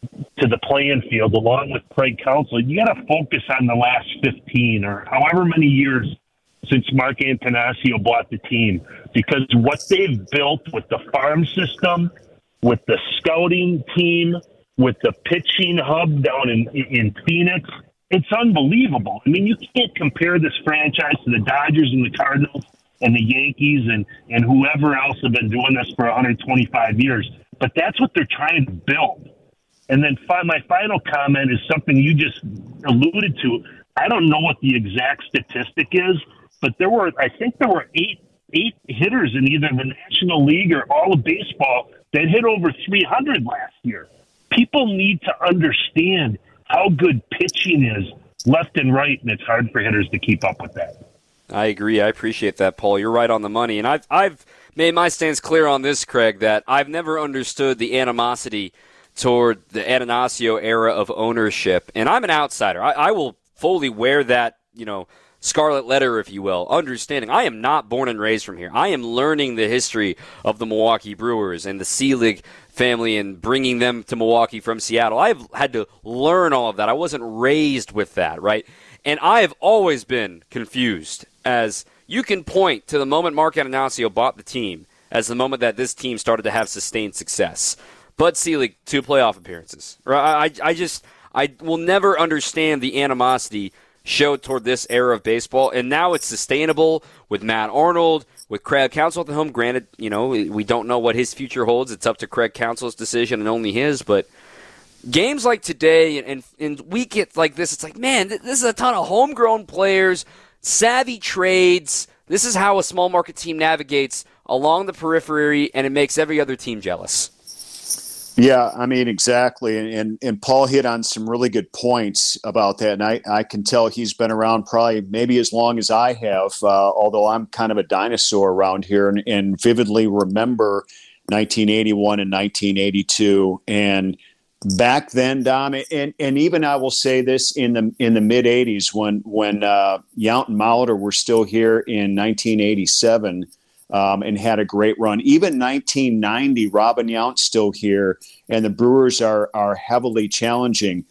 to the playing field along with Craig Counsell, you got to focus on the last 15 or however many years since Mark Attanasio bought the team, because what they've built with the farm system, with the scouting team, with the pitching hub down in Phoenix, it's unbelievable. I mean, you can't compare this franchise to the Dodgers and the Cardinals and the Yankees and whoever else have been doing this for 125 years. But that's what they're trying to build. And then my final comment is something you just alluded to. I don't know what the exact statistic is, but I think there were eight hitters in either the National League or all of baseball that hit over 300 last year. People need to understand how good pitching is left and right, and it's hard for hitters to keep up with that. I agree. I appreciate that, Paul. You're right on the money. And I've made my stance clear on this, Craig, that I've never understood the animosity toward the Attanasio era of ownership. And I'm an outsider. I will fully wear that, scarlet letter, if you will, understanding I am not born and raised from here. I am learning the history of the Milwaukee Brewers and the Selig family and bringing them to Milwaukee from Seattle. I've had to learn all of that. I wasn't raised with that, right? And I have always been confused, as you can point to the moment Mark Attanasio bought the team as the moment that this team started to have sustained success. Bud Selig, 2 playoff appearances. Right? I will never understand the animosity showed toward this era of baseball, and now it's sustainable with Matt Arnold, with Craig Counsell at the helm. Granted, we don't know what his future holds. It's up to Craig Counsell's decision and only his, but games like today and weekends like this, it's like, man, this is a ton of homegrown players, savvy trades. This is how a small market team navigates along the periphery, and it makes every other team jealous. Yeah, I mean, exactly. And Paul hit on some really good points about that. And I can tell he's been around probably maybe as long as I have, although I'm kind of a dinosaur around here and vividly remember 1981 and 1982. And back then, Dom, and even I will say this in the mid 80s when Yount and Molitor were still here in 1987 and had a great run. Even 1990, Robin Yount's still here, and the Brewers are heavily challenging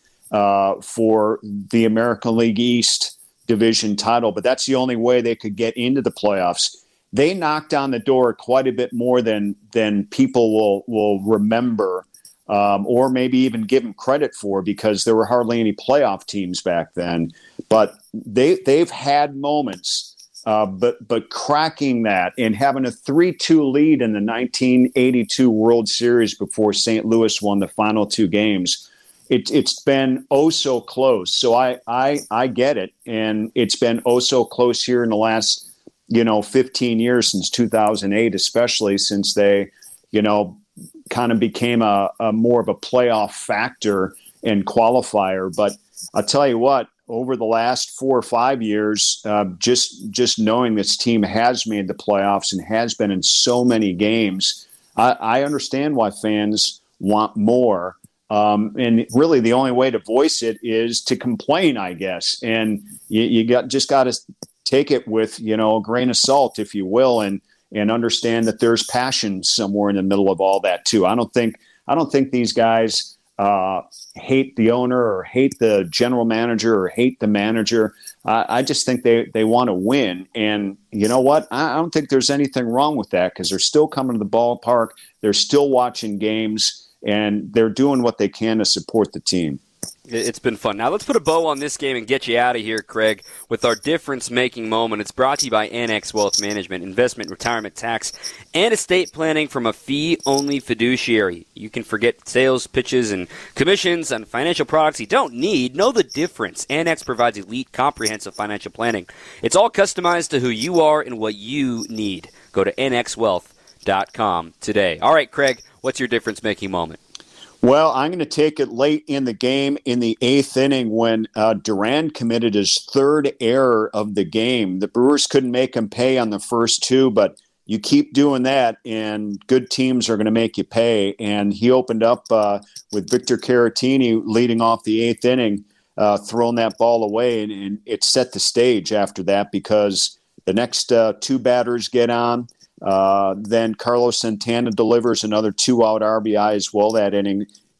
for the American League East division title. But that's the only way they could get into the playoffs. They knocked on the door quite a bit more than people will remember. Or maybe even give them credit for, because there were hardly any playoff teams back then. But they've had moments, but cracking that and having a 3-2 lead in the 1982 World Series before St. Louis won the final 2 games, it's been oh so close. So I get it, and it's been oh so close here in the last 15 years, since 2008, especially since they kind of became a more of a playoff factor and qualifier. But I'll tell you what, over the last 4 or 5 years, just knowing this team has made the playoffs and has been in so many games, I understand why fans want more. And really the only way to voice it is to complain, I guess. And you just got to take it with, a grain of salt, if you will, and understand that there's passion somewhere in the middle of all that too. I don't think these guys hate the owner or hate the general manager or hate the manager. I just think they want to win. And you know what? I don't think there's anything wrong with that, because they're still coming to the ballpark. They're still watching games, and they're doing what they can to support the team. It's been fun. Now let's put a bow on this game and get you out of here, Craig, with our difference-making moment. It's brought to you by Annex Wealth Management, investment, retirement, tax, and estate planning from a fee-only fiduciary. You can forget sales pitches and commissions on financial products you don't need. Know the difference. Annex provides elite, comprehensive financial planning. It's all customized to who you are and what you need. Go to annexwealth.com today. All right, Craig, what's your difference-making moment? Well, I'm going to take it late in the game in the 8th inning when Duran committed his 3rd error of the game. The Brewers couldn't make him pay on the first 2, but you keep doing that and good teams are going to make you pay. And he opened up with Victor Caratini leading off the 8th inning, throwing that ball away. And it set the stage after that, because the next 2 batters get on. Then Carlos Santana delivers another 2-out RBI as well that inning.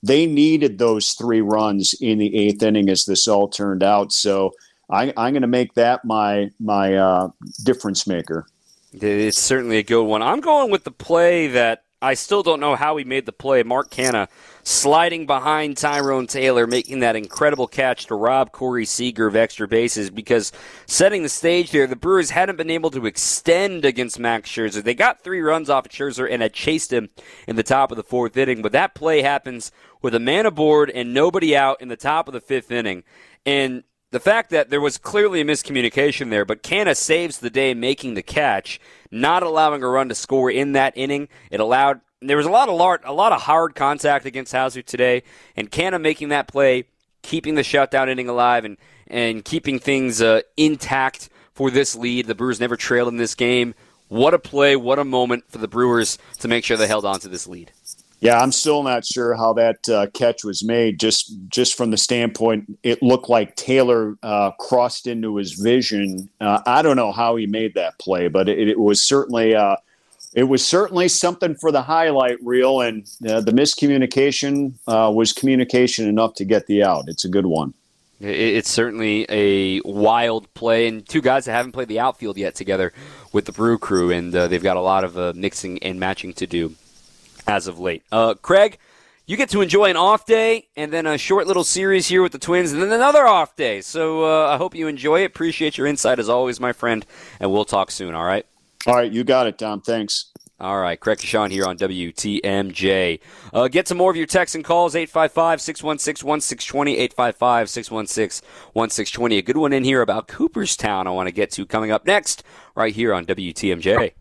they needed those 3 runs in the 8th inning as this all turned out. So I'm going to make that my difference maker. It's certainly a good one. I'm going with the play that I still don't know how he made the play. Mark Canha sliding behind Tyrone Taylor, making that incredible catch to rob Corey Seager of extra bases, because setting the stage there, the Brewers hadn't been able to extend against Max Scherzer. They got 3 runs off of Scherzer and had chased him in the top of the 4th inning, but that play happens with a man aboard and nobody out in the top of the 5th inning. And the fact that there was clearly a miscommunication there, but Canha saves the day making the catch, not allowing a run to score in that inning. There was a lot of hard contact against Houser today, and Canha making that play, keeping the shutdown inning alive, and keeping things intact for this lead. The Brewers never trailed in this game. What a play, what a moment for the Brewers to make sure they held on to this lead. Yeah, I'm still not sure how that catch was made. Just from the standpoint, it looked like Taylor crossed into his vision. I don't know how he made that play, but it was certainly something for the highlight reel. And the miscommunication was communication enough to get the out. It's a good one. It's certainly a wild play, and 2 guys that haven't played the outfield yet together with the Brew Crew, and they've got a lot of mixing and matching to do as of late. Craig, you get to enjoy an off day and then a short little series here with the Twins and then another off day. So I hope you enjoy it. Appreciate your insight as always, my friend, and we'll talk soon, all right? All right, you got it, Tom. Thanks. All right, Craig Kashan here on WTMJ. Get some more of your texts and calls, 855-616-1620, 855-616-1620. A good one in here about Cooperstown I want to get to coming up next right here on WTMJ.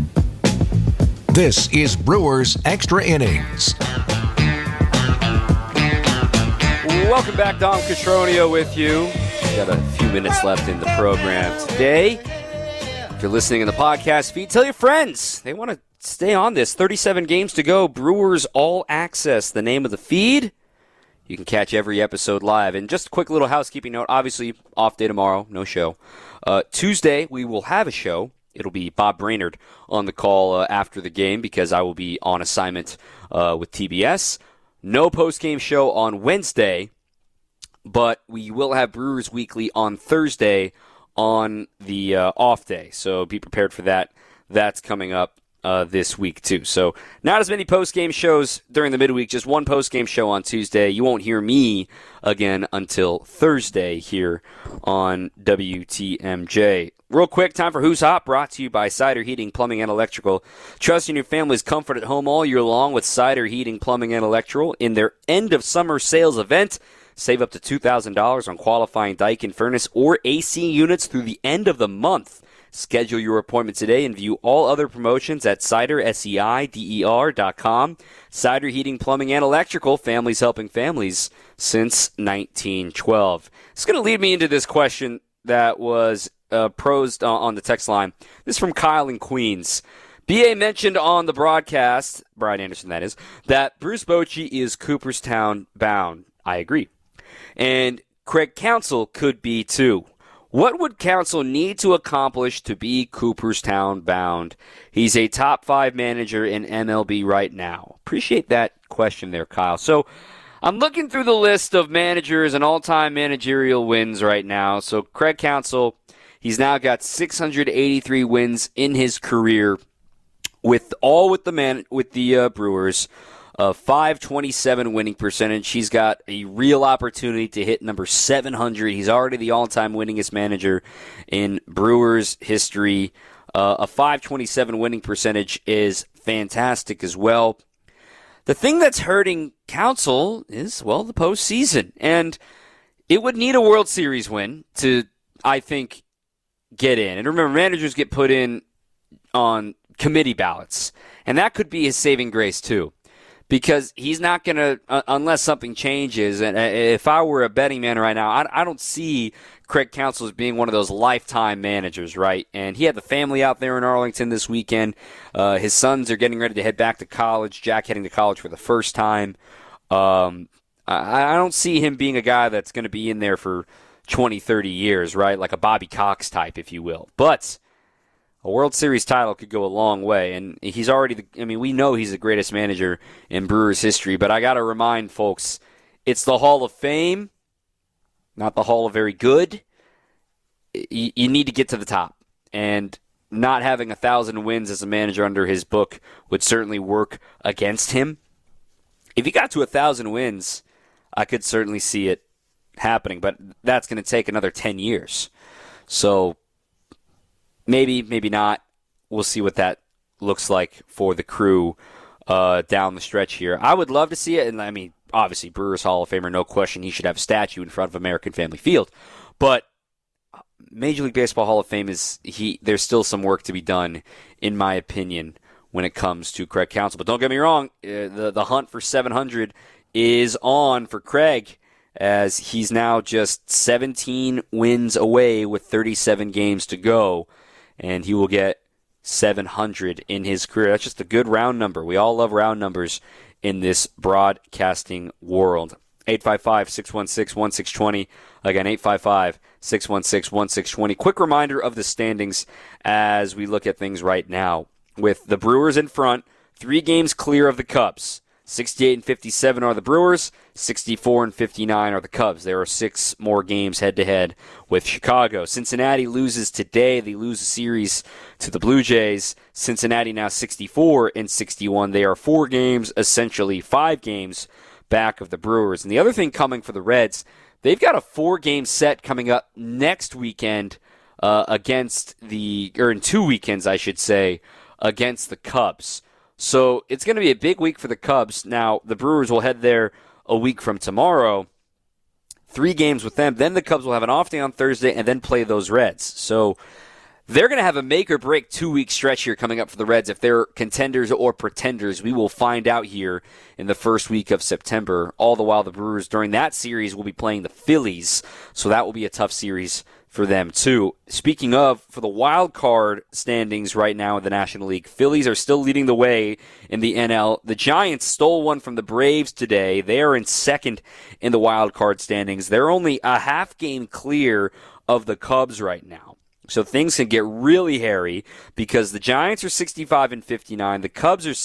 This is Brewers Extra Innings. Welcome back. Dom Castronio with you. Got a few minutes left in the program today. If you're listening in the podcast feed, tell your friends. They want to stay on this. 37 games to go. Brewers All Access, the name of the feed. You can catch every episode live. And just a quick little housekeeping note. Obviously, off day tomorrow. No show. Tuesday, we will have a show. It'll be Bob Brainerd on the call after the game because I will be on assignment with TBS. No post-game show on Wednesday, but we will have Brewers Weekly on Thursday on the off day. So be prepared for that. That's coming up this week, too. So not as many post-game shows during the midweek, just one post-game show on Tuesday. You won't hear me again until Thursday here on WTMJ. Real quick, time for Who's Hot, brought to you by Cider Heating, Plumbing, and Electrical. Trusting your family's comfort at home all year long with Cider Heating, Plumbing, and Electrical. In their end-of-summer sales event, save up to $2,000 on qualifying Daikin furnace or AC units through the end of the month. Schedule your appointment today and view all other promotions at CiderSeider.com. Cider Heating, Plumbing, and Electrical, families helping families since 1912. It's going to lead me into this question that was prosed on the text line. This is from Kyle in Queens. BA mentioned on the broadcast, Brian Anderson that is, that Bruce Bochy is Cooperstown bound. I agree. And Craig Counsell could be too. What would Counsell need to accomplish to be Cooperstown bound? He's a top 5 manager in MLB right now. Appreciate that question there, Kyle. So I'm looking through the list of managers and all-time managerial wins right now. So Craig Counsell, he's now got 683 wins in his career with the Brewers. 527 winning percentage. He's got a real opportunity to hit number 700. He's already the all-time winningest manager in Brewers history. A 527 winning percentage is fantastic as well. The thing that's hurting Counsell is, well, the postseason. And it would need a World Series win to, I think, get in. And remember, managers get put in on committee ballots. And that could be his saving grace, too. Because he's not going to, unless something changes, and if I were a betting man right now, I don't see Craig Counsell as being one of those lifetime managers, right? And he had the family out there in Arlington this weekend. His sons are getting ready to head back to college. Jack heading to college for the first time. I don't see him being a guy that's going to be in there for 20, 30 years, right? Like a Bobby Cox type, if you will. But A World Series title could go a long way, and he's already, we know he's the greatest manager in Brewers history, but I got to remind folks, it's the Hall of Fame, not the Hall of Very Good. You need to get to the top, and not having 1,000 wins as a manager under his book would certainly work against him. If he got to 1,000 wins, I could certainly see it happening, but that's going to take another 10 years. So maybe not. We'll see what that looks like for the Crew down the stretch here. I would love to see it, and obviously Brewers Hall of Famer, no question. He should have a statue in front of American Family Field. But Major League Baseball Hall of Fame there's still some work to be done, in my opinion, when it comes to Craig Counsell. But don't get me wrong, the hunt for 700 is on for Craig, as he's now just 17 wins away with 37 games to go, and he will get 700 in his career. That's just a good round number. We all love round numbers in this broadcasting world. 855-616-1620. Again, 855-616-1620. Quick reminder of the standings as we look at things right now. With the Brewers in front, 3 games clear of the Cubs. 68-57 are the Brewers, 64-59 are the Cubs. There are 6 more games head-to-head with Chicago. Cincinnati loses today. They lose a series to the Blue Jays. Cincinnati now 64-61. They are 4 games, essentially 5 games back of the Brewers. And the other thing coming for the Reds, they've got a 4-game set coming up next weekend in 2 weekends, I should say, against the Cubs. So it's going to be a big week for the Cubs. Now, the Brewers will head there a week from tomorrow. 3 games with them. Then the Cubs will have an off day on Thursday and then play those Reds. So they're going to have a make-or-break 2-week stretch here coming up for the Reds. If they're contenders or pretenders, we will find out here in the first week of September. All the while, the Brewers, during that series, will be playing the Phillies. So that will be a tough series for them, too. Speaking of, for the wild card standings right now in the National League, Phillies are still leading the way in the NL. The Giants stole one from the Braves today. They are in second in the wild card standings. They're only a half game clear of the Cubs right now. So things can get really hairy because the Giants are 65-59. The Cubs are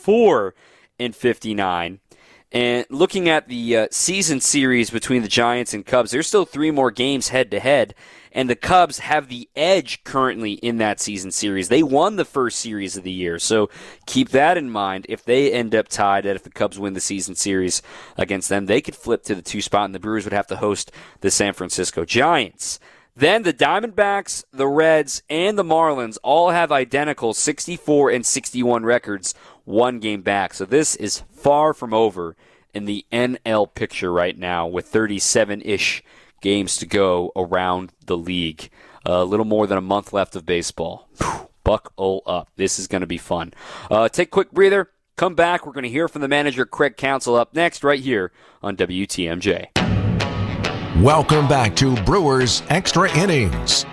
64-59. And looking at the season series between the Giants and Cubs, there's still 3 more games head-to-head, and the Cubs have the edge currently in that season series. They won the first series of the year, so keep that in mind. If they end up tied, that if the Cubs win the season series against them, they could flip to the 2 spot, and the Brewers would have to host the San Francisco Giants. Then the Diamondbacks, the Reds, and the Marlins all have identical 64-61 records, 1 game back. So this is far from over in the NL picture right now with 37-ish games to go around the league. A little more than a month left of baseball. Buckle up. This is going to be fun. Take a quick breather. Come back. We're going to hear from the manager, Craig Counsell, up next right here on WTMJ. Welcome back to Brewers Extra Innings.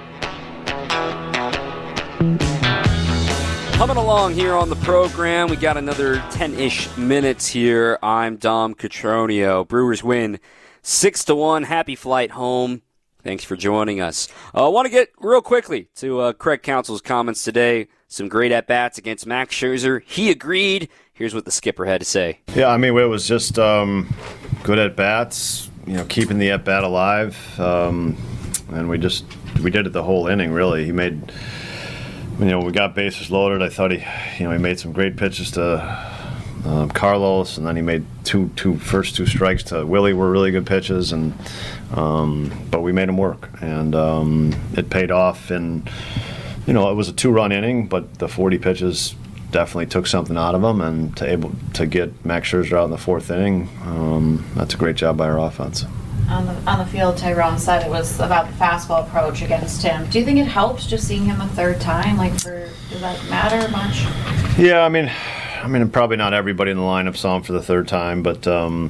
Coming along here on the program, we got another 10-ish minutes here. I'm Dom Cotroneo. Brewers win 6-1. Happy flight home. Thanks for joining us. I want to get real quickly to Craig Counsell's comments today. Some great at-bats against Max Scherzer. He agreed. Here's what the skipper had to say. Yeah, it was just good at-bats. Keeping the at-bat alive, and we did it the whole inning. Really, he made. We got bases loaded. I thought he made some great pitches to Carlos, and then he made first two strikes to Willie were really good pitches, and but we made him work, and it paid off. And it was a 2-run inning, but the 40 pitches definitely took something out of him, and able to get Max Scherzer out in the 4th inning, that's a great job by our offense. On the field, Tyrone said it was about the fastball approach against him. Do you think it helps just seeing him a 3rd time? Does that matter much? Yeah, probably not everybody in the lineup saw him for the 3rd time, but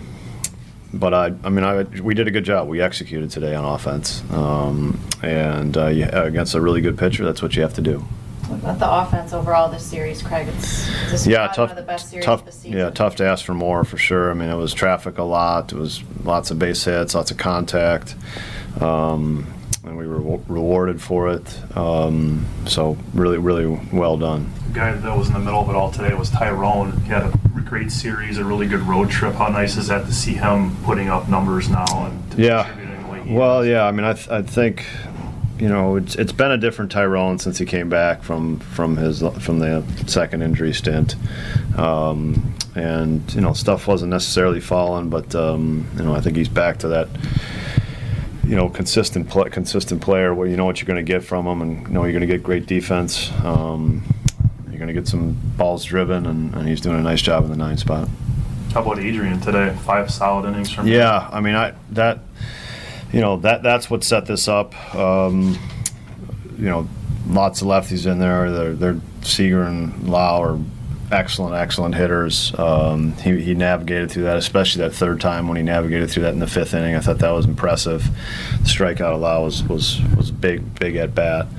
we did a good job. We executed today on offense, and against a really good pitcher, that's what you have to do. What about the offense overall this series, Craig? It's tough, one of the best series of the season. Yeah, tough to ask for more, for sure. It was traffic a lot. It was lots of base hits, lots of contact. we were rewarded for it. So really, really well done. The guy that was in the middle of it all today was Tyrone. He had a great series, a really good road trip. How nice is that to see him putting up numbers now and contributing the way he is? I mean, I think, it's been a different Tyrone since he came back from the second injury stint, and stuff wasn't necessarily falling, but I think he's back to that consistent player where you know what you're going to get from him, and you're going to get great defense. You're going to get some balls driven, and he's doing a nice job in the 9 spot. How about Adrian today? 5 solid innings from him. Yeah, I mean that's what set this up. Lots of lefties in there. They're Seager and Lau are excellent hitters. He navigated through that, especially that third time when he navigated through that in the 5th inning. I thought that was impressive. The strikeout of Lau was big at bat.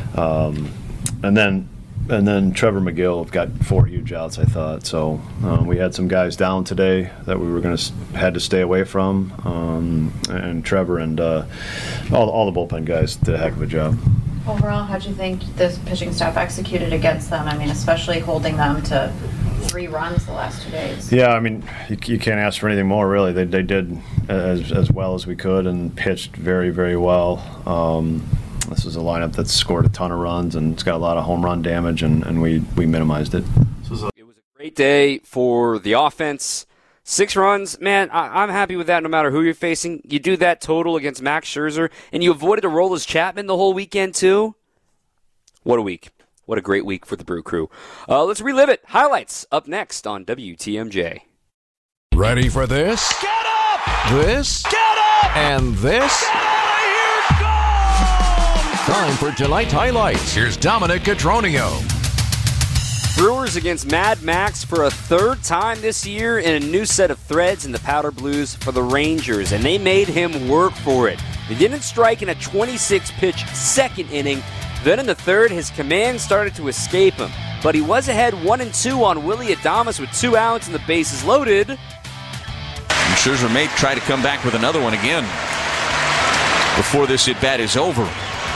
And then Trevor McGill got 4 huge outs, I thought. So we had some guys down today that we were had to stay away from. And Trevor and all the bullpen guys did a heck of a job. Overall, how do you think this pitching staff executed against them? I mean, especially holding them to 3 runs the last 2 days. Yeah, I mean, you can't ask for anything more, really. They did as well as we could and pitched very, very well. This is a lineup that's scored a ton of runs, and it's got a lot of home run damage, and we minimized it. It was a great day for the offense. 6 runs, man, I'm happy with that no matter who you're facing. You do that total against Max Scherzer, and you avoided Aroldis Chapman the whole weekend, too. What a week. What a great week for the Brew Crew. Let's relive it. Highlights up next on WTMJ. Ready for this? Get up! This? Get up! And this? Get out of here! Go! Time for tonight's highlights. Here's Dominic Cotroneo. Brewers against Mad Max for a 3rd time this year in a new set of threads in the Powder Blues for the Rangers, and they made him work for it. He didn't strike in a 26-pitch 2nd inning. Then in the 3rd, his command started to escape him, but he was ahead 1-2 on Willy Adames with 2 outs and the bases loaded. And Scherzer may try to come back with another one again before this at-bat is over.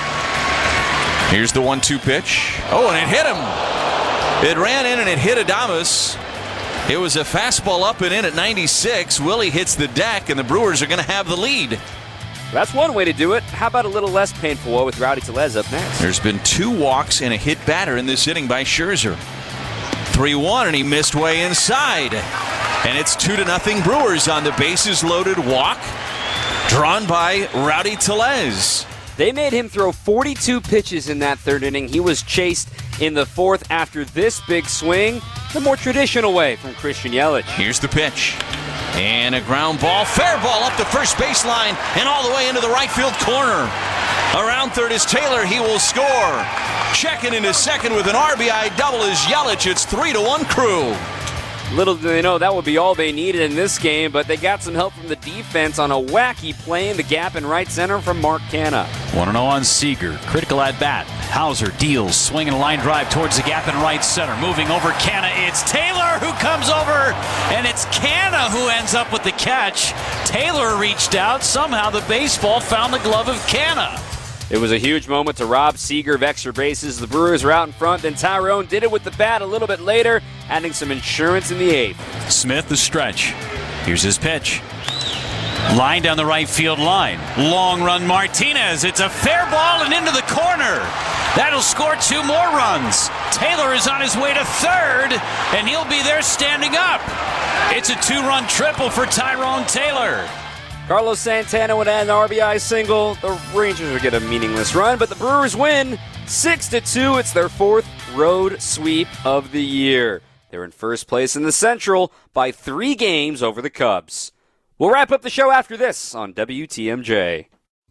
Here's the 1-2 pitch. Oh, and it hit him. It ran in and it hit Adames. It was a fastball up and in at 96. Willie hits the deck, and the Brewers are going to have the lead. That's one way to do it. How about a little less painful one with Rowdy Tellez up next? There's been 2 walks and a hit batter in this inning by Scherzer. 3-1, and he missed way inside. And it's 2-0 Brewers on the bases loaded walk, drawn by Rowdy Tellez. They made him throw 42 pitches in that 3rd inning. He was chased in the 4th after this big swing, the more traditional way from Christian Yelich. Here's the pitch. And a ground ball, fair ball up the first baseline and all the way into the right field corner. Around 3rd is Taylor. He will score. Checking into 2nd with an RBI double is Yelich. It's 3-1 Crew. Little do they know that would be all they needed in this game, but they got some help from the defense on a wacky play in the gap in right center from Mark Canha. 1-0 on Seager. Critical at bat. Hauser deals, swinging a line drive towards the gap in right center. Moving over Canha. It's Taylor who comes over, and it's Canha who ends up with the catch. Taylor reached out. Somehow the baseball found the glove of Canha. It was a huge moment to rob Seager of extra bases. The Brewers were out in front. Then Tyrone did it with the bat a little bit later, adding some insurance in the 8th. Smith the stretch. Here's his pitch. Line down the right field line. Long run Martinez. It's a fair ball and into the corner. That'll score 2 more runs. Taylor is on his way to 3rd, and he'll be there standing up. It's a 2-run triple for Tyrone Taylor. Carlos Santana would add an RBI single. The Rangers would get a meaningless run, but the Brewers win 6-2. It's their 4th road sweep of the year. They're in first place in the Central by 3 games over the Cubs. We'll wrap up the show after this on WTMJ.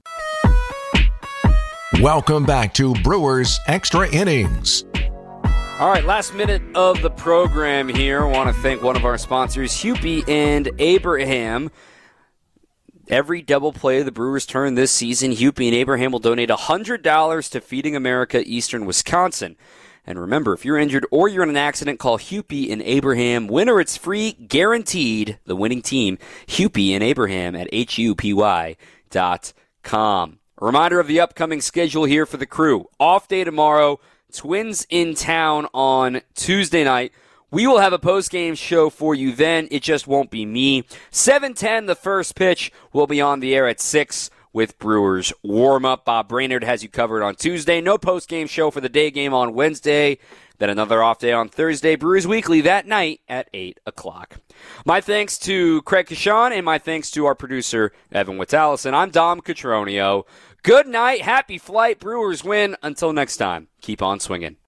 Welcome back to Brewers Extra Innings. All right, last minute of the program here. I want to thank one of our sponsors, Hupy and Abraham. Every double play of the Brewers' turn this season, Hupy and Abraham will donate $100 to Feeding America Eastern Wisconsin. And remember, if you're injured or you're in an accident, call Hupy and Abraham. Winner, it's free, guaranteed. The winning team, Hupy and Abraham at HUPY.com. A reminder of the upcoming schedule here for the Crew. Off day tomorrow, Twins in town on Tuesday night. We will have a post-game show for you then. It just won't be me. 7:10, the first pitch. We'll be on the air at 6 with Brewers warm-up. Bob Brainerd has you covered on Tuesday. No post-game show for the day game on Wednesday. Then another off day on Thursday. Brewers Weekly that night at 8 o'clock. My thanks to Craig Kashan and my thanks to our producer, Evan Wittallison. I'm Dom Cotroneo. Good night. Happy flight. Brewers win. Until next time, keep on swinging.